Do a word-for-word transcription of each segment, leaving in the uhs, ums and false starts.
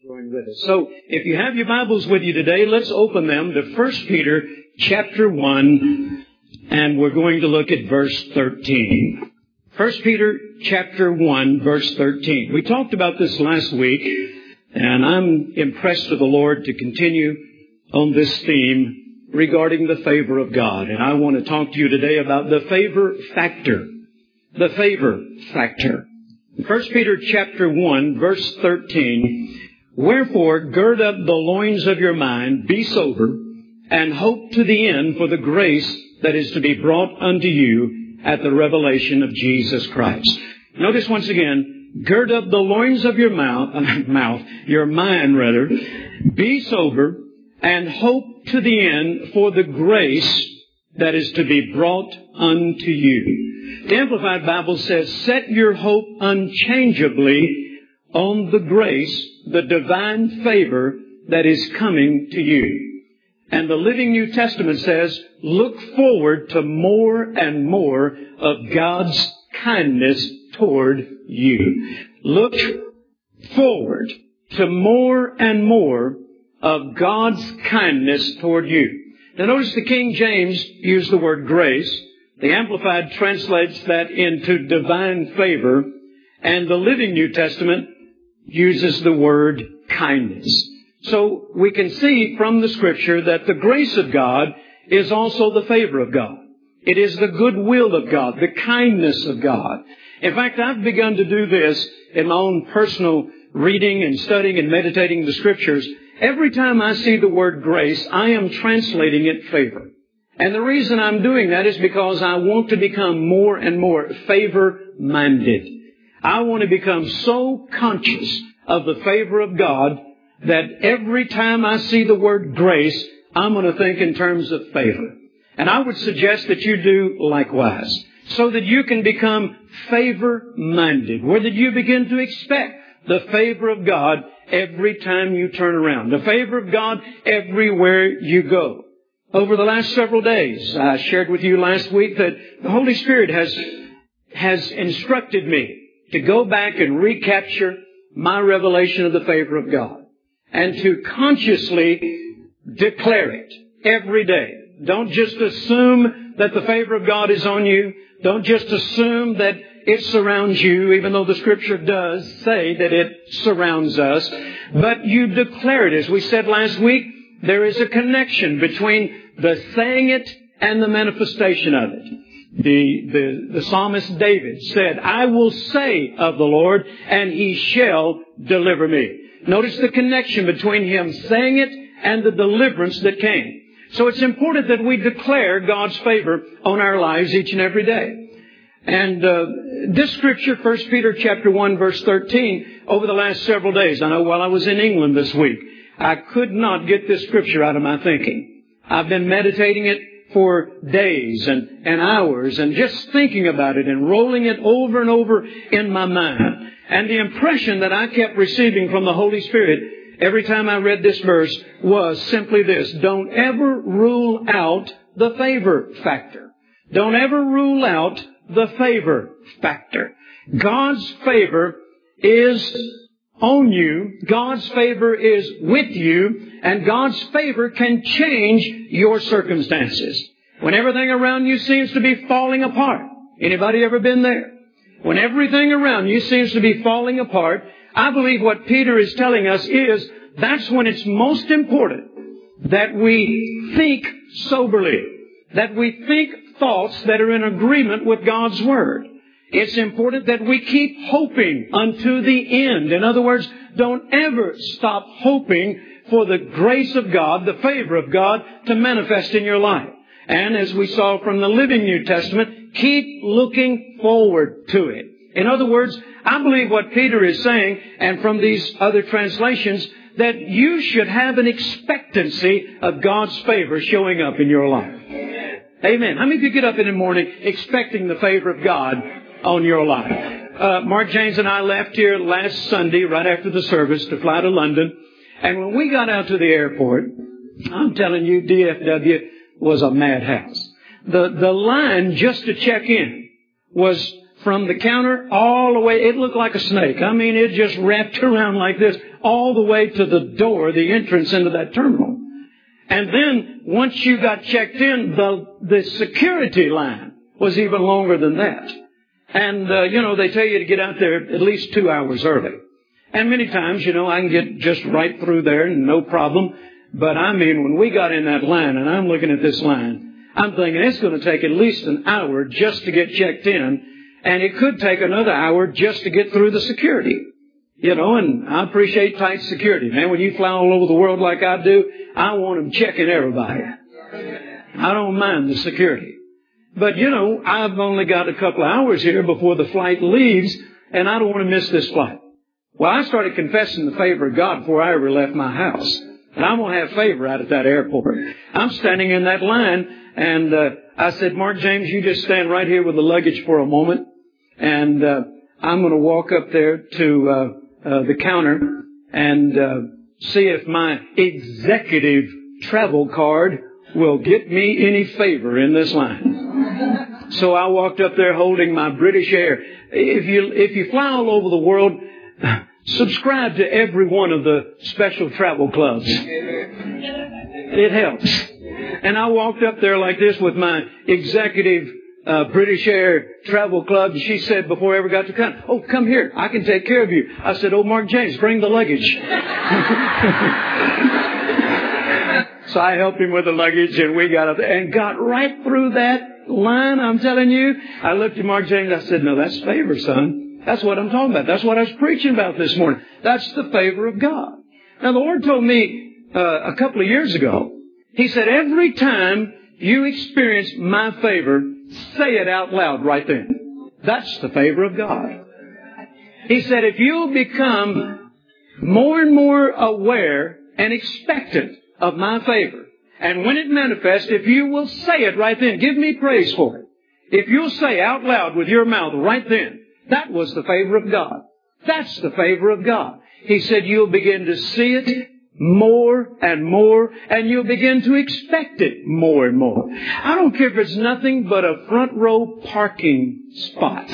Join with us. So, if you have your Bibles with you today, let's open them to First Peter chapter one, and we're going to look at verse thirteen. First Peter chapter one, verse thirteen. We talked about this last week, and I'm impressed with the Lord to continue on this theme regarding the favor of God. And I want to talk to you today about the favor factor. The favor factor. First Peter chapter one, verse thirteen. Wherefore, gird up the loins of your mind, be sober, and hope to the end for the grace that is to be brought unto you at the revelation of Jesus Christ. Notice once again, gird up the loins of your mouth, uh, mouth, your mind rather, be sober, and hope to the end for the grace that is to be brought unto you. The Amplified Bible says, set your hope unchangeably on the grace, the divine favor that is coming to you. And the Living New Testament says, look forward to more and more of God's kindness toward you. Look forward to more and more of God's kindness toward you. Now notice the King James used the word grace. The Amplified translates that into divine favor. And the Living New Testament uses the word kindness. So we can see from the Scripture that the grace of God is also the favor of God. It is the goodwill of God, the kindness of God. In fact, I've begun to do this in my own personal reading and studying and meditating the Scriptures. Every time I see the word grace, I am translating it favor. And the reason I'm doing that is because I want to become more and more favor-minded. I want to become so conscious of the favor of God that every time I see the word grace, I'm going to think in terms of favor. And I would suggest that you do likewise, so that you can become favor-minded, where that you begin to expect the favor of God every time you turn around, the favor of God everywhere you go. Over the last several days, I shared with you last week that the Holy Spirit has, has instructed me to go back and recapture my revelation of the favor of God and to consciously declare it every day. Don't just assume that the favor of God is on you. Don't just assume that it surrounds you, even though the Scripture does say that it surrounds us. But you declare it. As we said last week, there is a connection between the saying it and the manifestation of it. The, the, the psalmist David said, I will say of the Lord, and He shall deliver me. Notice the connection between him saying it and the deliverance that came. So it's important that we declare God's favor on our lives each and every day. And uh, this Scripture, First Peter chapter one, verse thirteen, over the last several days, I know while I was in England this week, I could not get this Scripture out of my thinking. I've been meditating it for days and, and hours and just thinking about it and rolling it over and over in my mind. And the impression that I kept receiving from the Holy Spirit every time I read this verse was simply this: don't ever rule out the favor factor. Don't ever rule out the favor factor. God's favor is on you. God's favor is with you. And God's favor can change your circumstances. When everything around you seems to be falling apart. Anybody ever been there? When everything around you seems to be falling apart, I believe what Peter is telling us is that's when it's most important that we think soberly. That we think thoughts that are in agreement with God's Word. It's important that we keep hoping unto the end. In other words, don't ever stop hoping for the grace of God, the favor of God to manifest in your life. And as we saw from the Living New Testament, keep looking forward to it. In other words, I believe what Peter is saying, and from these other translations, that you should have an expectancy of God's favor showing up in your life. Amen. Amen. How many of you get up in the morning expecting the favor of God on your life? Uh, Mark James and I left here last Sunday, right after the service, to fly to London. And when we got out to the airport, I'm telling you, D F W was a madhouse. The, the line just to check in was from the counter all the way. It looked like a snake. I mean, it just wrapped around like this all the way to the door, the entrance into that terminal. And then once you got checked in, the, the security line was even longer than that. And, uh, you know, they tell you to get out there at least two hours early. And many times, you know, I can get just right through there and no problem. But I mean, when we got in that line, and I'm looking at this line, I'm thinking it's going to take at least an hour just to get checked in. And it could take another hour just to get through the security. You know, and I appreciate tight security. Man, when you fly all over the world like I do, I want them checking everybody. I don't mind the security. But, you know, I've only got a couple of hours here before the flight leaves, and I don't want to miss this flight. Well, I started confessing the favor of God before I ever left my house. And I'm going to have favor out at that airport. I'm standing in that line, and uh, I said, Mark James, you just stand right here with the luggage for a moment, and uh, I'm going to walk up there to uh, uh, the counter and uh, see if my executive travel card will get me any favor in this line. So I walked up there holding my British Air. If you, if you fly all over the world, subscribe to every one of the special travel clubs. It helps. And I walked up there like this with my executive uh, British Air travel club. And she said before I ever got to come, oh, come here. I can take care of you. I said, oh, Mark James, bring the luggage. So I helped him with the luggage, and we got up there and got right through that line. I'm telling you, I looked at Mark James. I said, no, that's favor, son. That's what I'm talking about. That's what I was preaching about this morning. That's the favor of God. Now, the Lord told me uh, a couple of years ago, He said, every time you experience my favor, say it out loud right then. That's the favor of God. He said, if you'll become more and more aware and expectant of my favor, and when it manifests, if you will say it right then, give me praise for it. If you'll say out loud with your mouth right then, that was the favor of God. That's the favor of God. He said you'll begin to see it more and more, and you'll begin to expect it more and more. I don't care if it's nothing but a front row parking spot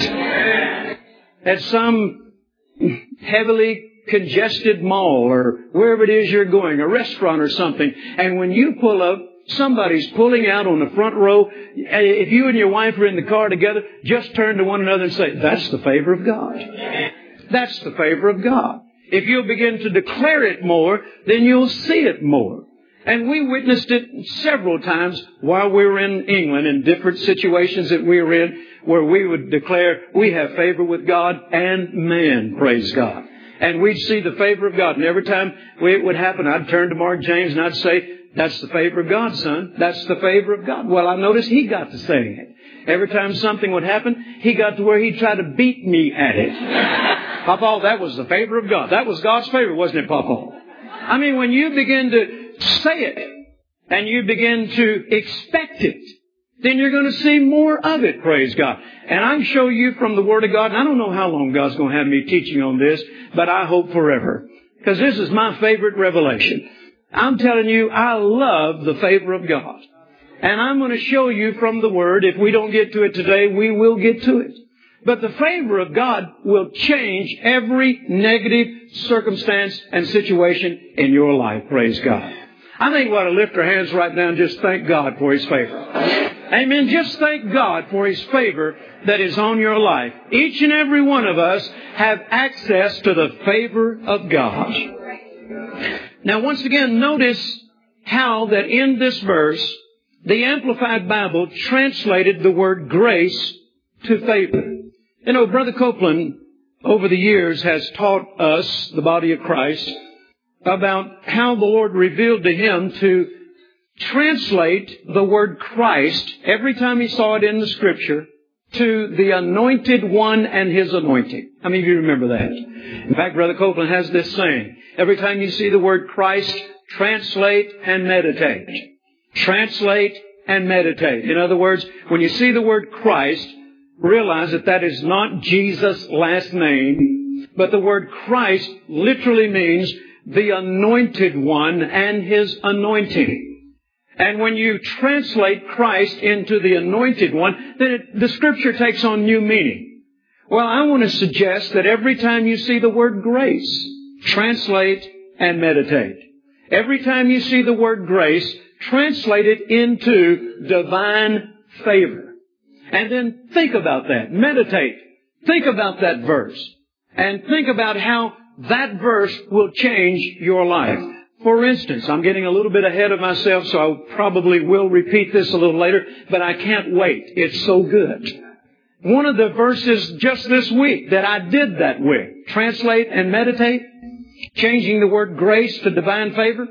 at some heavily congested mall or wherever it is you're going, a restaurant or something, and when you pull up, somebody's pulling out on the front row. If you and your wife are in the car together, just turn to one another and say, that's the favor of God. That's the favor of God. If you'll begin to declare it more, then you'll see it more. And we witnessed it several times while we were in England in different situations that we were in where we would declare we have favor with God and man, praise God. And we'd see the favor of God. And every time it would happen, I'd turn to Mark James and I'd say, that's the favor of God, son. That's the favor of God. Well, I noticed he got to saying it. Every time something would happen, he got to where he'd try to beat me at it. Papa, that was the favor of God. That was God's favor, wasn't it, Papa? I mean, when you begin to say it and you begin to expect it, then you're going to see more of it, praise God. And I can show you from the Word of God, and I don't know how long God's going to have me teaching on this, but I hope forever. Because this is my favorite revelation. I'm telling you, I love the favor of God. And I'm going to show you from the Word. If we don't get to it today, we will get to it. But the favor of God will change every negative circumstance and situation in your life. Praise God. I think we ought to lift our hands right now and just thank God for His favor. Amen. Just thank God for His favor that is on your life. Each and every one of us have access to the favor of God. Now, once again, notice how that in this verse, the Amplified Bible translated the word grace to favor. You know, Brother Copeland, over the years, has taught us, the body of Christ, about how the Lord revealed to him to translate the word Christ, every time he saw it in the Scripture, to the Anointed One and His anointing. How many of you remember that? In fact, Brother Copeland has this saying, every time you see the word Christ, translate and meditate. Translate and meditate. In other words, when you see the word Christ, realize that that is not Jesus' last name, but the word Christ literally means the Anointed One and His anointing. And when you translate Christ into the Anointed One, then it, the Scripture takes on new meaning. Well, I want to suggest that every time you see the word grace, translate, and meditate. Every time you see the word grace, translate it into divine favor. And then think about that. Meditate. Think about that verse. And think about how that verse will change your life. For instance, I'm getting a little bit ahead of myself, so I probably will repeat this a little later, but I can't wait. It's so good. One of the verses just this week that I did that with, translate and meditate, changing the word grace to divine favor,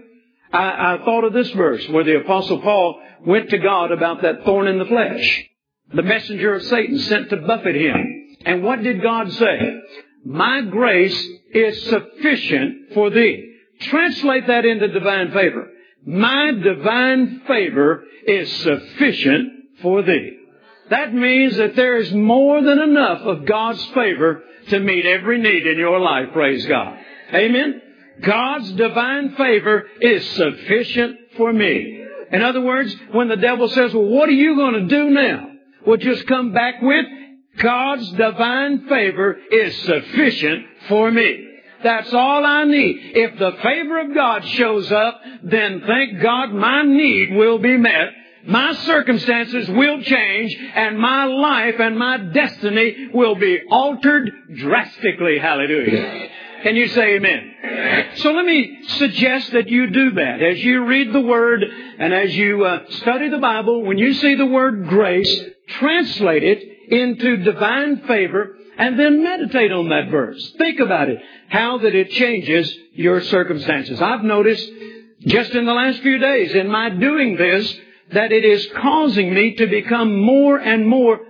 I, I thought of this verse where the Apostle Paul went to God about that thorn in the flesh, the messenger of Satan sent to buffet him. And what did God say? My grace is sufficient for thee. Translate that into divine favor. My divine favor is sufficient for thee. That means that there is more than enough of God's favor to meet every need in your life, praise God. Amen? God's divine favor is sufficient for me. In other words, when the devil says, well, what are you going to do now? Well, just come back with, God's divine favor is sufficient for me. That's all I need. If the favor of God shows up, then thank God my need will be met. My circumstances will change, and my life and my destiny will be altered drastically. Hallelujah. Can you say amen? Amen. So let me suggest that you do that. As you read the Word and as you uh, study the Bible, when you see the word grace, translate it into divine favor and then meditate on that verse. Think about it, how that it changes your circumstances. I've noticed just in the last few days in my doing this that it is causing me to become more and more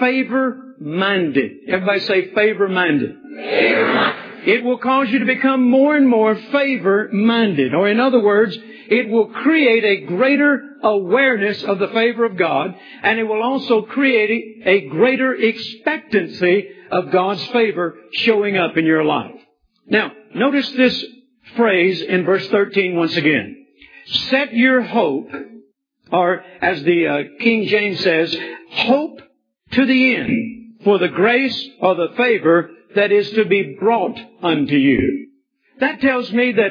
favor-minded. Everybody say favor-minded. Favor-minded. It will cause you to become more and more favor-minded. Or in other words, it will create a greater awareness of the favor of God, and it will also create a greater expectancy of God's favor showing up in your life. Now, notice this phrase in verse thirteen once again. Set your hope, or as the uh, King James says, hope to the end for the grace or the favor that is to be brought unto you. That tells me that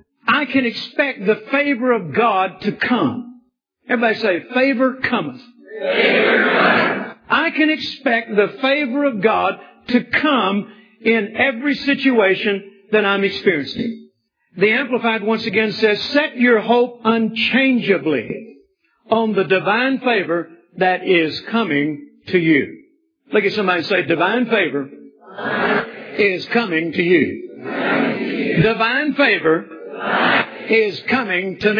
I can expect the favor of God to come. Everybody say, favor cometh. Favor cometh. I can expect the favor of God to come in every situation that I'm experiencing. The Amplified once again says, set your hope unchangeably on the divine favor that is coming to you. Look at somebody and say, divine favor is coming to you. Divine favor is coming to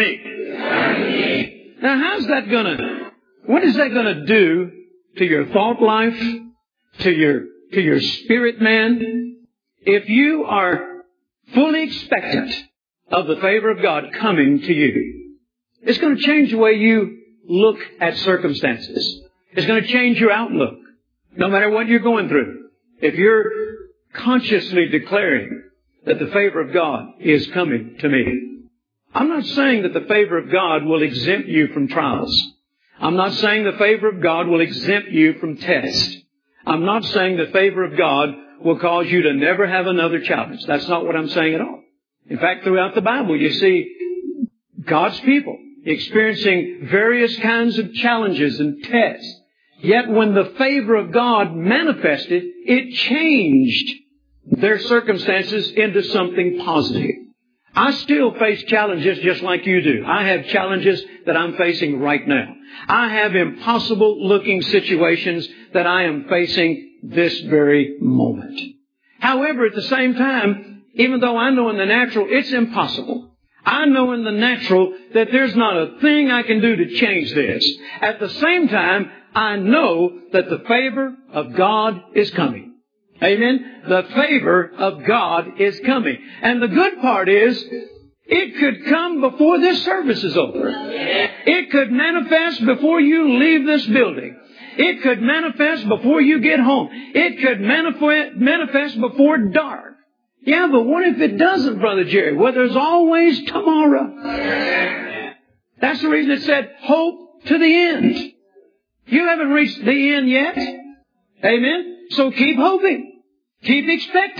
me. Now, how's that gonna, what is that gonna do to your thought life, to your, to your spirit man? If you are fully expectant of the favor of God coming to you, it's going to change the way you look at circumstances. It's going to change your outlook, no matter what you're going through. If you're consciously declaring that the favor of God is coming to me. I'm not saying that the favor of God will exempt you from trials. I'm not saying the favor of God will exempt you from tests. I'm not saying the favor of God will cause you to never have another challenge. That's not what I'm saying at all. In fact, throughout the Bible, you see God's people experiencing various kinds of challenges and tests. Yet when the favor of God manifested, it changed their circumstances into something positive. I still face challenges just like you do. I have challenges that I'm facing right now. I have impossible looking situations that I am facing this very moment. However, at the same time, even though I know in the natural it's impossible, I know in the natural that there's not a thing I can do to change this. At the same time, I know that the favor of God is coming. Amen? The favor of God is coming. And the good part is, it could come before this service is over. It could manifest before you leave this building. It could manifest before you get home. It could manifest, manifest before dark. Yeah, but what if it doesn't, Brother Jerry? Well, there's always tomorrow. That's the reason it said, hope to the end. You haven't reached the end yet. Amen? So keep hoping. Keep expecting.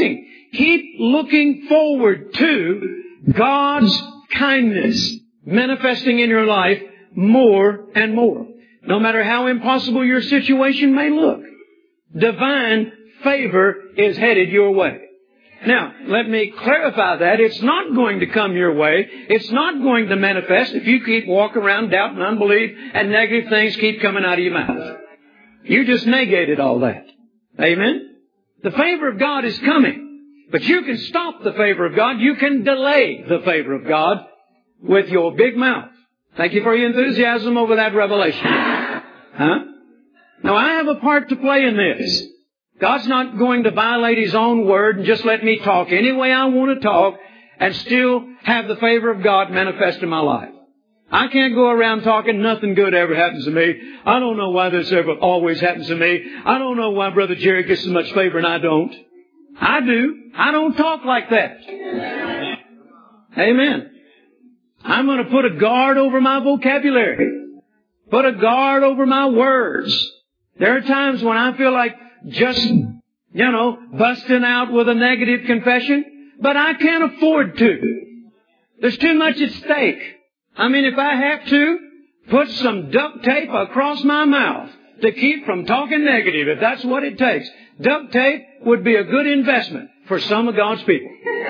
keep looking forward to God's kindness manifesting in your life more and more. No matter how impossible your situation may look, divine favor is headed your way. Now, let me clarify that. It's not going to come your way. It's not going to manifest if you keep walking around doubt and unbelief and negative things keep coming out of your mouth. You just negated all that. Amen? The favor of God is coming. But you can stop the favor of God. You can delay the favor of God with your big mouth. Thank you for your enthusiasm over that revelation. Huh? Now, I have a part to play in this. God's not going to violate His own word and just let me talk any way I want to talk and still have the favor of God manifest in my life. I can't go around talking nothing good ever happens to me. I don't know why this ever always happens to me. I don't know why Brother Jerry gets so much favor and I don't. I do. I don't talk like that. Amen. I'm going to put a guard over my vocabulary. Put a guard over my words. There are times when I feel like just, you know, busting out with a negative confession, but I can't afford to. There's too much at stake. I mean, if I have to, put some duct tape across my mouth to keep from talking negative, if that's what it takes. Duct tape would be a good investment for some of God's people.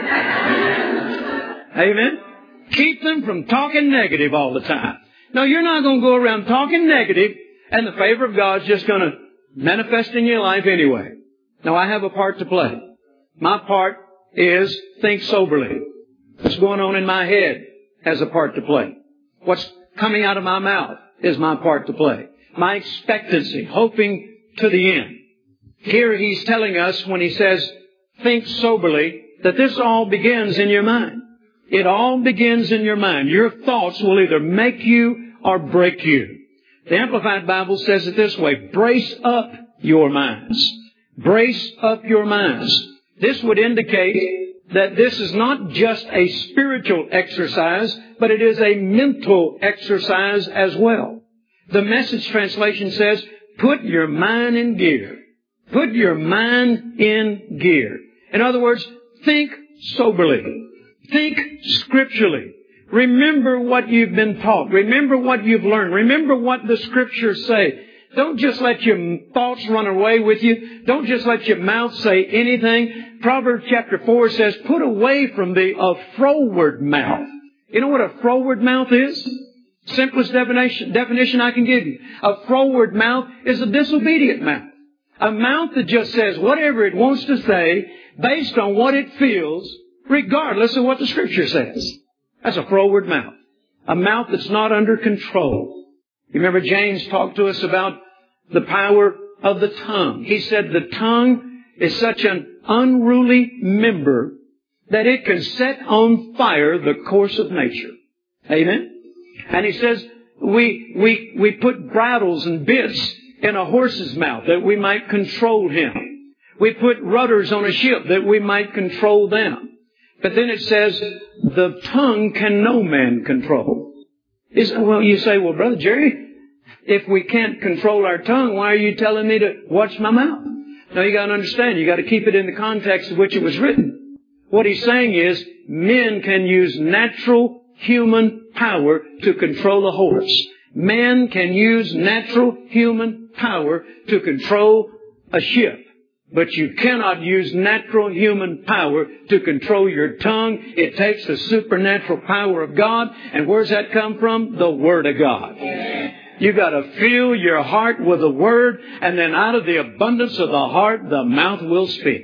Amen? Keep them from talking negative all the time. No, you're not going to go around talking negative and the favor of God's just going to manifest in your life anyway. Now, I have a part to play. My part is think soberly. What's going on in my head has a part to play. What's coming out of my mouth is my part to play. My expectancy, hoping to the end. Here He's telling us when He says, think soberly, that this all begins in your mind. It all begins in your mind. Your thoughts will either make you or break you. The Amplified Bible says it this way, brace up your minds. Brace up your minds. This would indicate that this is not just a spiritual exercise, but it is a mental exercise as well. The Message translation says, put your mind in gear. Put your mind in gear. In other words, think soberly. Think scripturally. Remember what you've been taught. Remember what you've learned. Remember what the Scriptures say. Don't just let your thoughts run away with you. Don't just let your mouth say anything. Proverbs chapter four says, put away from thee a froward mouth. You know what a froward mouth is? Simplest definition, definition I can give you. A froward mouth is a disobedient mouth. A mouth that just says whatever it wants to say based on what it feels, regardless of what the Scripture says. That's a froward mouth. A mouth that's not under control. You remember James talked to us about the power of the tongue. He said the tongue is such an unruly member that it can set on fire the course of nature. Amen? And he says we, we, we put bridles and bits in a horse's mouth that we might control him. We put rudders on a ship that we might control them. But then it says, the tongue can no man control. Is, well, you say, well, Brother Jerry, if we can't control our tongue, why are you telling me to watch my mouth? Now, you got to understand, you got to keep it in the context of which it was written. What he's saying is, men can use natural human power to control a horse. Men can use natural human power to control a ship. But you cannot use natural human power to control your tongue. It takes the supernatural power of God. And where's that come from? The Word of God. You've got to fill your heart with the Word, and then out of the abundance of the heart, the mouth will speak.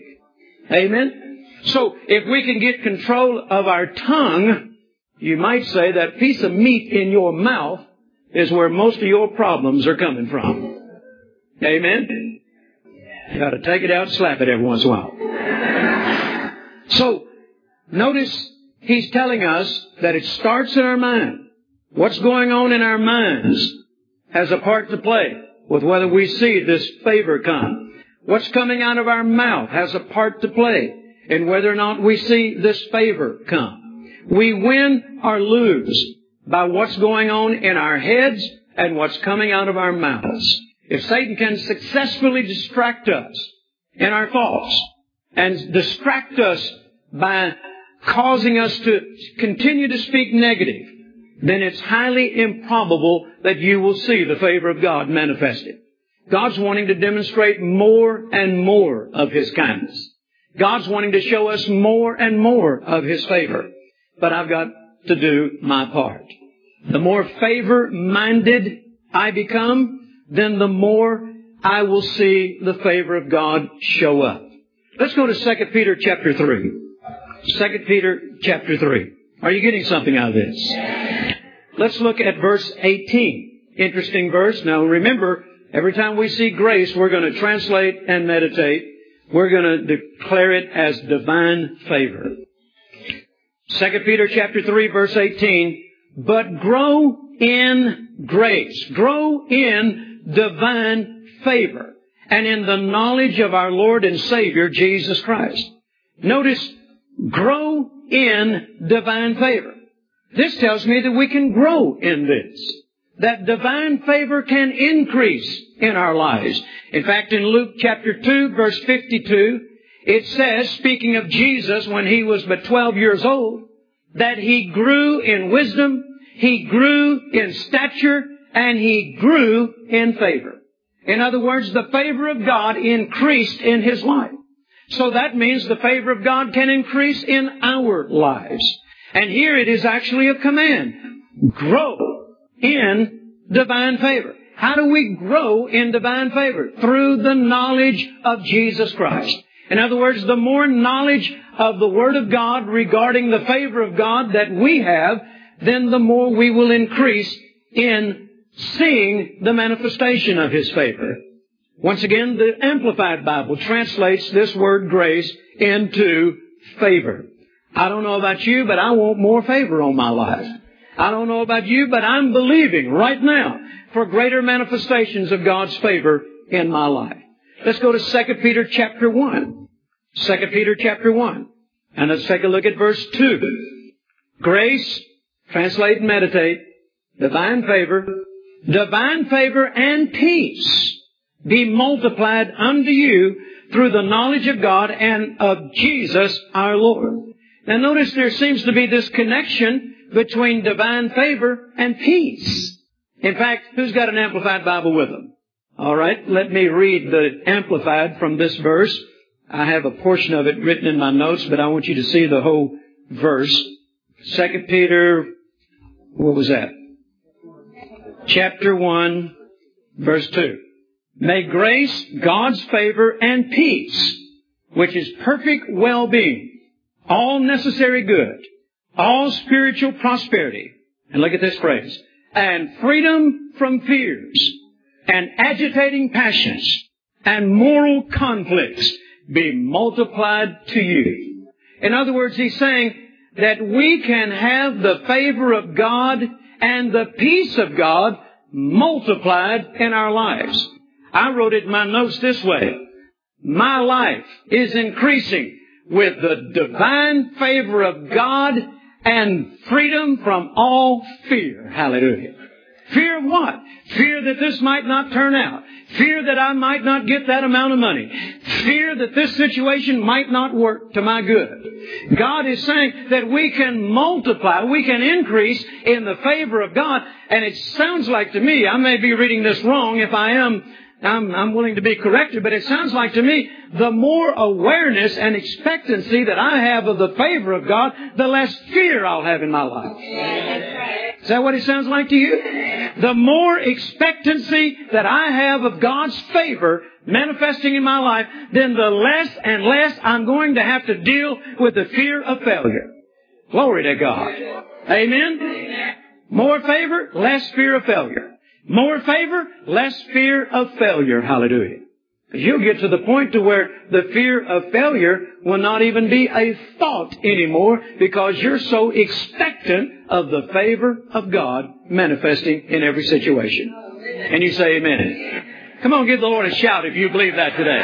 Amen? So, if we can get control of our tongue, you might say that piece of meat in your mouth is where most of your problems are coming from. Amen? You got to take it out and slap it every once in a while. So, notice he's telling us that it starts in our mind. What's going on in our minds has a part to play with whether we see this favor come. What's coming out of our mouth has a part to play in whether or not we see this favor come. We win or lose by what's going on in our heads and what's coming out of our mouths. If Satan can successfully distract us in our thoughts and distract us by causing us to continue to speak negative, then it's highly improbable that you will see the favor of God manifested. God's wanting to demonstrate more and more of His kindness. God's wanting to show us more and more of His favor. But I've got to do my part. The more favor-minded I become, then the more I will see the favor of God show up. Let's go to Second Peter chapter three. Second Peter chapter three. Are you getting something out of this? Let's look at verse eighteen. Interesting verse. Now remember, every time we see grace, we're going to translate and meditate. We're going to declare it as divine favor. Second Peter chapter three, verse eighteen. But grow in grace. Grow in divine favor. And in the knowledge of our Lord and Savior, Jesus Christ. Notice, grow in divine favor. This tells me that we can grow in this. That divine favor can increase in our lives. In fact, in Luke chapter two, verse fifty-two, it says, speaking of Jesus when He was but twelve years old, that He grew in wisdom, He grew in stature, and He grew in favor. In other words, the favor of God increased in His life. So that means the favor of God can increase in our lives. And here it is actually a command. Grow in divine favor. How do we grow in divine favor? Through the knowledge of Jesus Christ. In other words, the more knowledge of the Word of God regarding the favor of God that we have, then the more we will increase in seeing the manifestation of His favor. Once again, the Amplified Bible translates this word grace into favor. I don't know about you, but I want more favor on my life. I don't know about you, but I'm believing right now for greater manifestations of God's favor in my life. Let's go to Second Peter chapter one. Second Peter chapter one. And let's take a look at verse two. Grace, translate and meditate, divine favor, divine favor and peace be multiplied unto you through the knowledge of God and of Jesus our Lord. Now notice there seems to be this connection between divine favor and peace. In fact, who's got an Amplified Bible with them? All right, let me read the Amplified from this verse. I have a portion of it written in my notes, but I want you to see the whole verse. Second Peter, what was that? Chapter one, verse two. May grace, God's favor, and peace, which is perfect well-being, all necessary good, all spiritual prosperity, and look at this phrase, and freedom from fears, and agitating passions, and moral conflicts be multiplied to you. In other words, he's saying that we can have the favor of God and the peace of God multiplied in our lives. I wrote it in my notes this way. My life is increasing with the divine favor of God and freedom from all fear. Hallelujah. Fear of what? Fear that this might not turn out. Fear that I might not get that amount of money. Fear that this situation might not work to my good. God is saying that we can multiply, we can increase in the favor of God. And it sounds like to me, I may be reading this wrong. If I am, I'm, I'm willing to be corrected, but it sounds like to me, the more awareness and expectancy that I have of the favor of God, the less fear I'll have in my life. Is that what it sounds like to you? The more expectancy that I have of God's favor manifesting in my life, then the less and less I'm going to have to deal with the fear of failure. Glory to God. Amen? More favor, less fear of failure. More favor, less fear of failure. Hallelujah. You'll get to the point to where the fear of failure will not even be a thought anymore because you're so expectant of the favor of God manifesting in every situation. And you say amen. Come on, give the Lord a shout if you believe that today.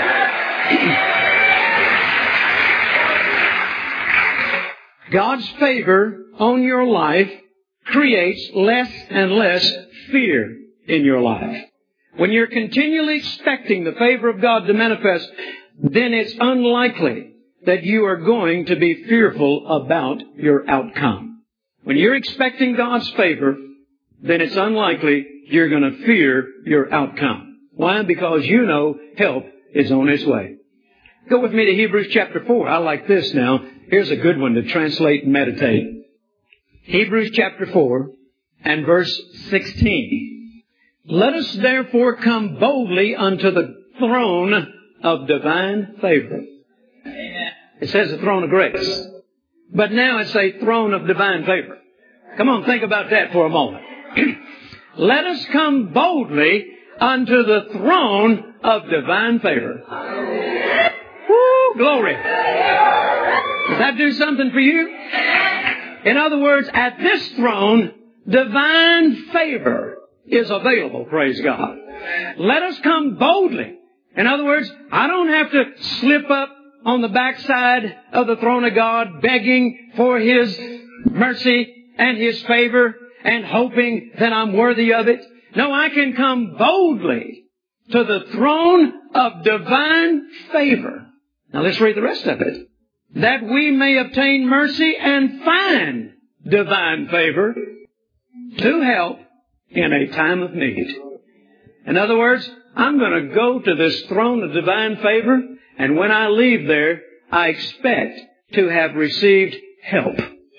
God's favor on your life creates less and less fear in your life. When you're continually expecting the favor of God to manifest, then it's unlikely that you are going to be fearful about your outcome. When you're expecting God's favor, then it's unlikely you're going to fear your outcome. Why? Because you know help is on its way. Go with me to Hebrews chapter four. I like this now. Here's a good one to translate and meditate. Hebrews chapter four and verse sixteen. Let us therefore come boldly unto the throne of divine favor. It says the throne of grace. But now it's a throne of divine favor. Come on, think about that for a moment. Let us come boldly unto the throne of divine favor. Woo, glory. Does that do something for you? In other words, at this throne, divine favor is available, praise God. Let us come boldly. In other words, I don't have to slip up on the backside of the throne of God begging for His mercy and His favor and hoping that I'm worthy of it. No, I can come boldly to the throne of divine favor. Now let's read the rest of it. That we may obtain mercy and find divine favor to help in a time of need. In other words, I'm going to go to this throne of divine favor, and when I leave there, I expect to have received help.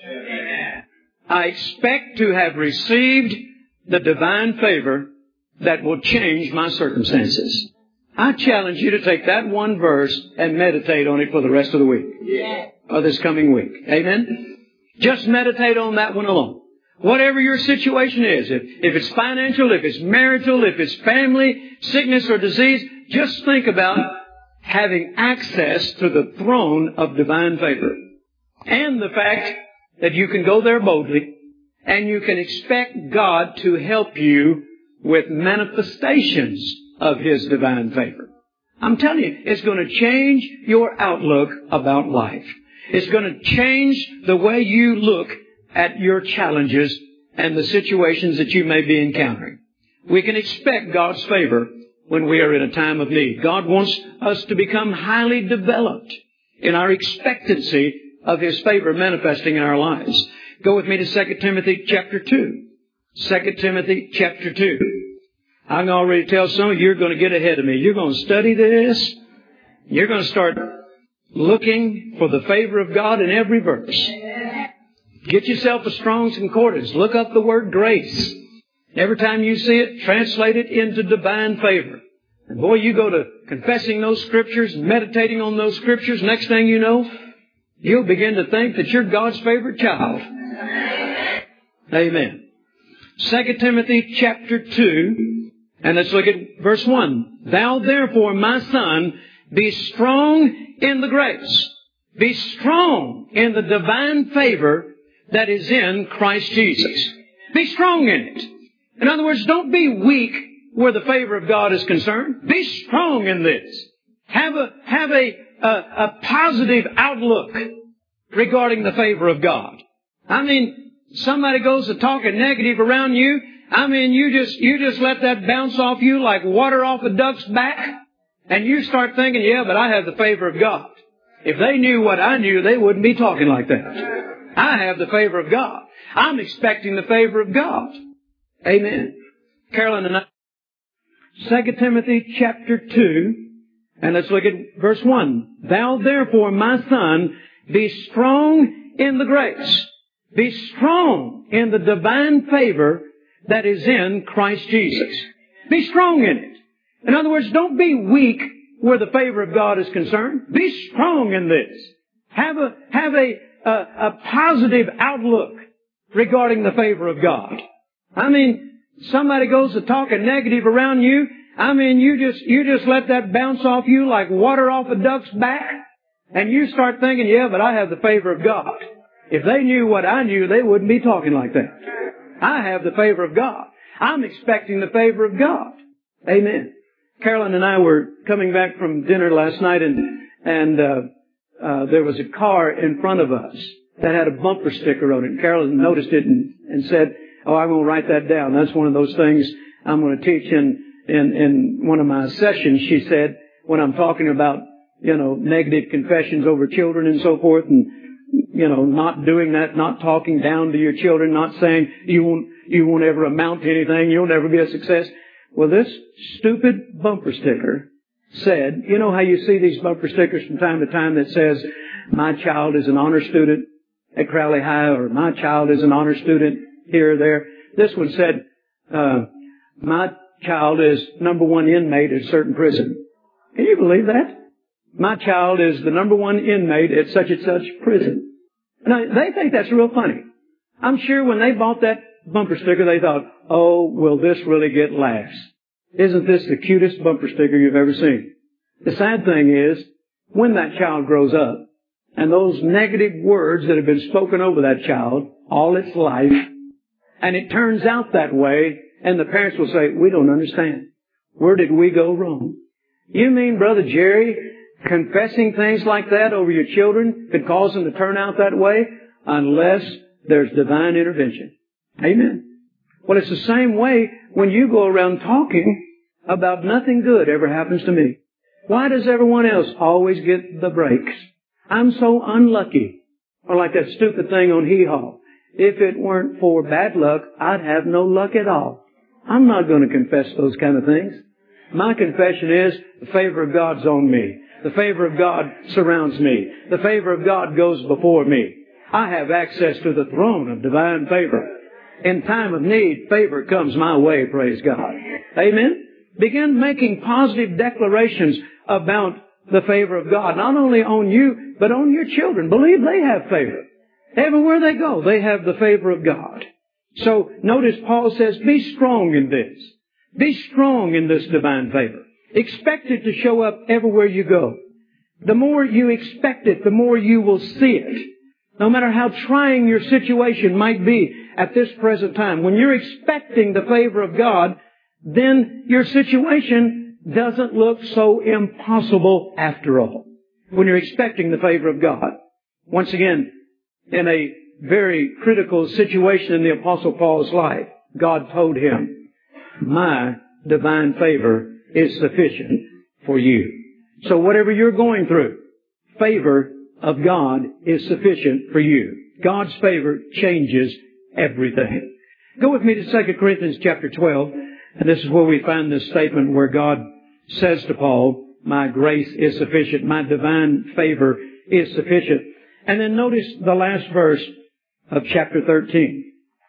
I expect to have received the divine favor that will change my circumstances. I challenge you to take that one verse and meditate on it for the rest of the week. Yeah. Or this coming week. Amen? Just meditate on that one alone. Whatever your situation is, if, if it's financial, if it's marital, if it's family, sickness or disease, just think about having access to the throne of divine favor. And the fact that you can go there boldly and you can expect God to help you with manifestations of His divine favor. I'm telling you, it's going to change your outlook about life. It's going to change the way you look at your challenges and the situations that you may be encountering. We can expect God's favor when we are in a time of need. God wants us to become highly developed in our expectancy of His favor manifesting in our lives. Go with me to Second Timothy chapter two. Second Timothy chapter two. I can already tell some of you you're going to get ahead of me. You're going to study this. You're going to start looking for the favor of God in every verse. Get yourself a Strong's Concordance. Look up the word grace. Every time you see it, translate it into divine favor. And boy, you go to confessing those Scriptures, meditating on those Scriptures, next thing you know, you'll begin to think that you're God's favorite child. Amen. Second Timothy chapter two, and let's look at verse one. Thou therefore, my son, be strong in the grace. Be strong in the divine favor that is in Christ Jesus. Be strong in it. In other words, don't be weak where the favor of God is concerned. Be strong in this. Have a, have a, a, a positive outlook regarding the favor of God. I mean, somebody goes to talking negative around you. I mean, you just, you just let that bounce off you like water off a duck's back. And you start thinking, yeah, but I have the favor of God. If they knew what I knew, they wouldn't be talking like that. I have the favor of God. I'm expecting the favor of God. Amen. Carolyn and I, Second Timothy chapter two, and let's look at verse one. Thou therefore, my son, be strong in the grace. Be strong in the divine favor that is in Christ Jesus. Be strong in it. In other words, don't be weak where the favor of God is concerned. Be strong in this. Have a, have a, a, a positive outlook regarding the favor of God. I mean, somebody goes to talking negative around you. I mean, you just, you just let that bounce off you like water off a duck's back. And you start thinking, yeah, but I have the favor of God. If they knew what I knew, they wouldn't be talking like that. I have the favor of God. I'm expecting the favor of God. Amen. Carolyn and I were coming back from dinner last night, and and uh, uh, there was a car in front of us that had a bumper sticker on it. And Carolyn noticed it and, and said, oh, I'm going to write that down. That's one of those things I'm going to teach in, in, in one of my sessions. She said, when I'm talking about you know, negative confessions over children and so forth, and, you know, not doing that, not talking down to your children, not saying you won't, you won't ever amount to anything, you'll never be a success. Well, this stupid bumper sticker said, you know how you see these bumper stickers from time to time that says, my child is an honor student at Crowley High, or my child is an honor student here or there. This one said, uh, my child is number one inmate at a certain prison. Can you believe that? My child is the number one inmate at such and such prison. Now, they think that's real funny. I'm sure when they bought that bumper sticker, they thought, oh, will this really get laughs? Isn't this the cutest bumper sticker you've ever seen? The sad thing is, when that child grows up, and those negative words that have been spoken over that child all its life, and it turns out that way, and the parents will say, we don't understand. Where did we go wrong? You mean, Brother Jerry, confessing things like that over your children could cause them to turn out that way? Unless there's divine intervention. Amen. Well, it's the same way when you go around talking about nothing good ever happens to me. Why does everyone else always get the breaks? I'm so unlucky. Or like that stupid thing on Hee Haw. If it weren't for bad luck, I'd have no luck at all. I'm not going to confess those kind of things. My confession is the favor of God's on me. The favor of God surrounds me. The favor of God goes before me. I have access to the throne of divine favor. In time of need, favor comes my way, praise God. Amen? Begin making positive declarations about the favor of God. Not only on you, but on your children. Believe they have favor. Everywhere they go, they have the favor of God. So notice Paul says, be strong in this. Be strong in this divine favor. Expect it to show up everywhere you go. The more you expect it, the more you will see it. No matter how trying your situation might be at this present time, when you're expecting the favor of God, then your situation doesn't look so impossible after all. When you're expecting the favor of God. Once again, in a very critical situation in the Apostle Paul's life, God told him, my divine favor is sufficient for you. So whatever you're going through, favor of God is sufficient for you. God's favor changes everything. Go with me to Second Corinthians chapter twelve, and this is where we find this statement where God says to Paul, my grace is sufficient, my divine favor is sufficient. And then notice the last verse of chapter thirteen.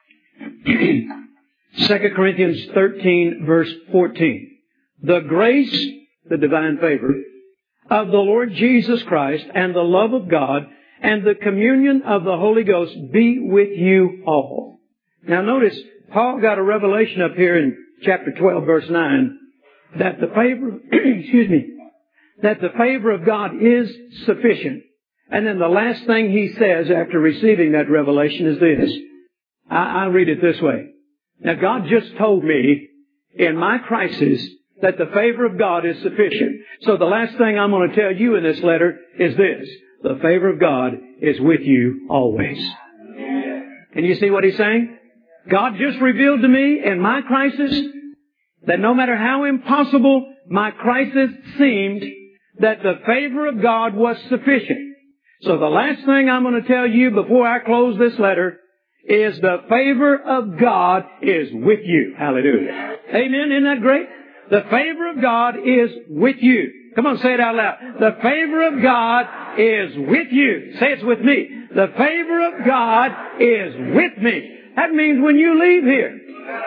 Second Corinthians thirteen, verse fourteen. The grace, the divine favor, of the Lord Jesus Christ and the love of God and the communion of the Holy Ghost be with you all. Now notice, Paul got a revelation up here in chapter twelve, verse nine, that the favor, excuse me, that the favor of God is sufficient. And then the last thing he says after receiving that revelation is this. I, I read it this way. Now God just told me in my crisis that the favor of God is sufficient. So the last thing I'm going to tell you in this letter is this. The favor of God is with you always. Can you see what he's saying? God just revealed to me in my crisis that no matter how impossible my crisis seemed, that the favor of God was sufficient. So the last thing I'm going to tell you before I close this letter is the favor of God is with you. Hallelujah. Amen. Isn't that great? The favor of God is with you. Come on, say it out loud. The favor of God is with you. Say it's with me. The favor of God is with me. That means when you leave here,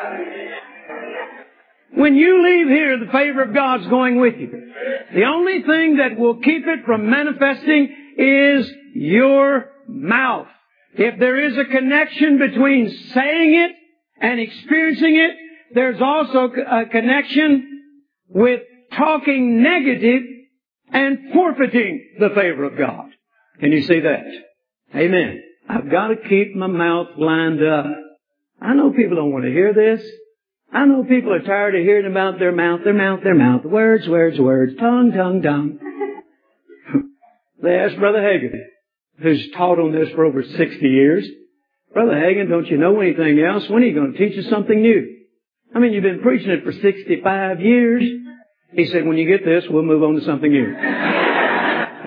when you leave here, the favor of God's going with you. The only thing that will keep it from manifesting is your mouth. If there is a connection between saying it and experiencing it, there's also a connection with talking negative and forfeiting the favor of God. Can you see that? Amen. I've got to keep my mouth lined up. I know people don't want to hear this. I know people are tired of hearing about their mouth, their mouth, their mouth. Words, words, words. Tongue, tongue, tongue. They asked Brother Hagin, who's taught on this for over sixty years. Brother Hagin, don't you know anything else? When are you going to teach us something new? I mean, you've been preaching it for sixty-five years. He said, when you get this, we'll move on to something new.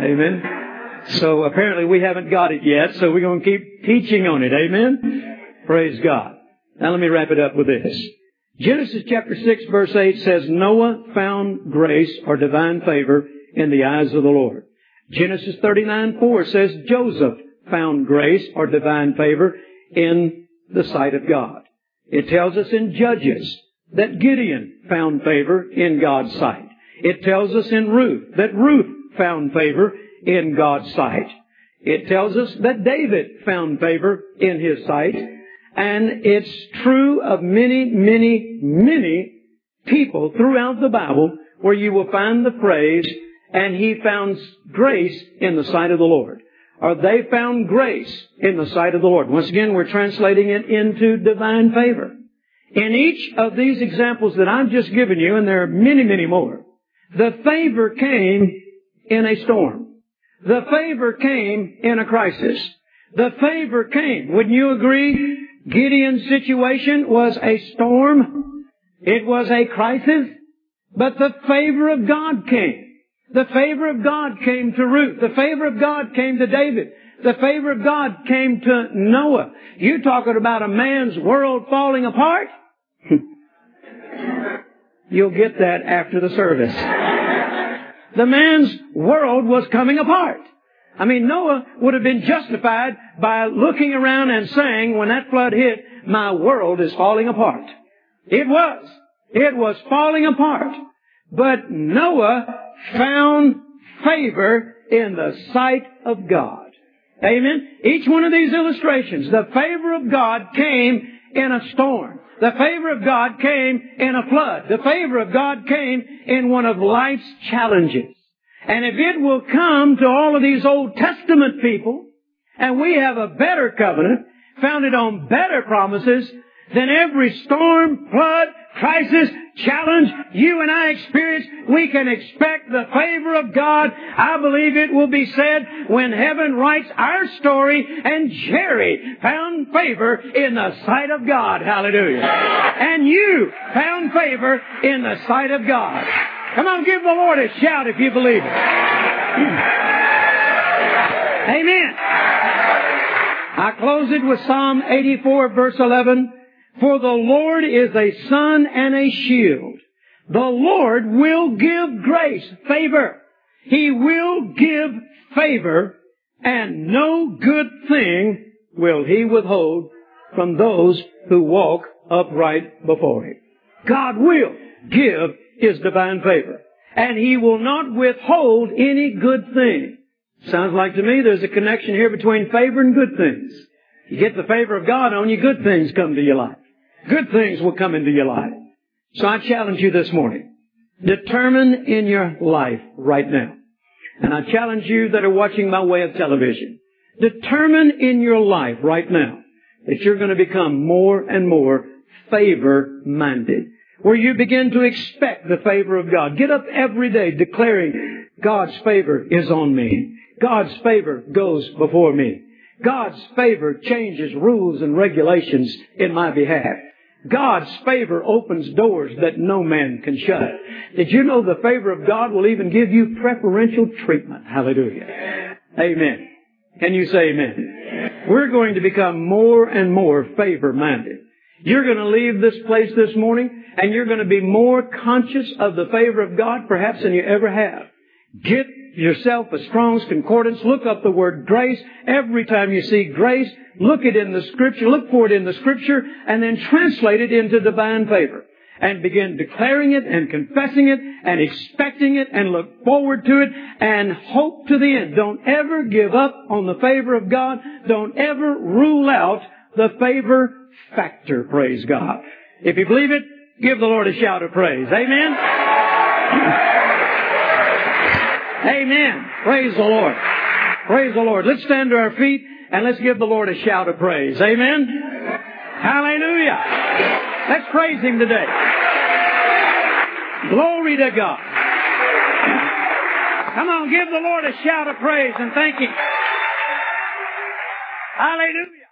Amen. So apparently we haven't got it yet, so we're going to keep teaching on it. Amen. Praise God. Now let me wrap it up with this. Genesis chapter six verse eight says, Noah found grace or divine favor in the eyes of the Lord. Genesis thirty-nine four says Joseph found grace or divine favor in the sight of God. It tells us in Judges that Gideon found favor in God's sight. It tells us in Ruth that Ruth found favor in God's sight. It tells us that David found favor in His sight. And it's true of many, many, many people throughout the Bible where you will find the phrase, and he found grace in the sight of the Lord. Or they found grace in the sight of the Lord. Once again, we're translating it into divine favor. In each of these examples that I've just given you, and there are many, many more, the favor came in a storm. The favor came in a crisis. The favor came. Wouldn't you agree? Gideon's situation was a storm. It was a crisis. But the favor of God came. The favor of God came to Ruth. The favor of God came to David. The favor of God came to Noah. You talking about a man's world falling apart? You'll get that after the service. The man's world was coming apart. I mean, Noah would have been justified by looking around and saying, when that flood hit, my world is falling apart. It was. It was falling apart. But Noah found favor in the sight of God. Amen? Each one of these illustrations, the favor of God came in a storm. The favor of God came in a flood. The favor of God came in one of life's challenges. And if it will come to all of these Old Testament people, and we have a better covenant, founded on better promises, then every storm, flood, crisis, challenge you and I experience, we can expect the favor of God. I believe it will be said when heaven writes our story, and Jerry found favor in the sight of God. Hallelujah. And you found favor in the sight of God. Come on, give the Lord a shout if you believe it. Amen. I close it with Psalm eighty-four, verse eleven. For the Lord is a sun and a shield. The Lord will give grace, favor. He will give favor, and no good thing will He withhold from those who walk upright before Him. God will give His divine favor, and He will not withhold any good thing. Sounds like to me there's a connection here between favor and good things. You get the favor of God on you, good things come to your life. Good things will come into your life. So I challenge you this morning. Determine in your life right now. And I challenge you that are watching by way of television. Determine in your life right now that you're going to become more and more favor-minded. Where you begin to expect the favor of God. Get up every day declaring, God's favor is on me. God's favor goes before me. God's favor changes rules and regulations in my behalf. God's favor opens doors that no man can shut. Did you know the favor of God will even give you preferential treatment? Hallelujah. Amen. Can you say amen? We're going to become more and more favor-minded. You're going to leave this place this morning, and you're going to be more conscious of the favor of God perhaps than you ever have. Get yourself a Strong's Concordance. Look up the word grace. Every time you see grace, look it in the Scripture. Look for it in the Scripture, and then translate it into divine favor. And begin declaring it and confessing it and expecting it and look forward to it and hope to the end. Don't ever give up on the favor of God. Don't ever rule out the favor factor. Praise God. If you believe it, give the Lord a shout of praise. Amen. Amen. Praise the Lord. Praise the Lord. Let's stand to our feet and let's give the Lord a shout of praise. Amen. Hallelujah. Let's praise Him today. Glory to God. Come on, give the Lord a shout of praise and thank Him. Hallelujah.